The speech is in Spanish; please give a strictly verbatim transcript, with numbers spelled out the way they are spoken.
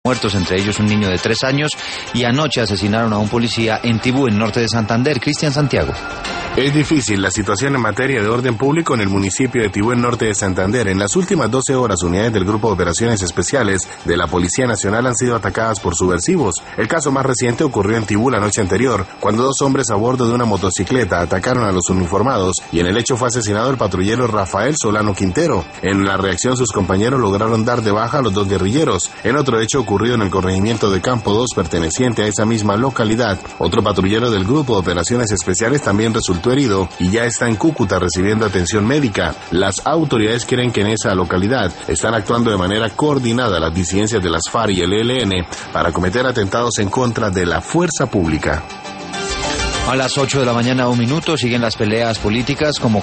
muertos, entre ellos un niño de tres años, y anoche asesinaron a un policía en Tibú, en norte de Santander. Cristian Santiago. Es difícil la situación en materia de orden público en el municipio de Tibú, en norte de Santander. En las últimas doce horas, unidades del Grupo de Operaciones Especiales de la Policía Nacional han sido atacadas por subversivos. El caso más reciente ocurrió en Tibú la noche anterior, cuando dos hombres a bordo de una motocicleta atacaron a los uniformados, y en el hecho fue asesinado el patrullero Rafael Solano Quintero. En la reacción, sus compañeros lograron dar de baja a los dos guerrilleros. En otro hecho ocurrido en el corregimiento de Campo dos, perteneciente a esa misma localidad, otro patrullero del Grupo de Operaciones Especiales también resultó herido y ya está en Cúcuta recibiendo atención médica. Las autoridades creen que en esa localidad están actuando de manera coordinada las disidencias de las FARC y el E L N para cometer atentados en contra de la fuerza pública. A las ocho de la mañana, un minuto, siguen las peleas políticas como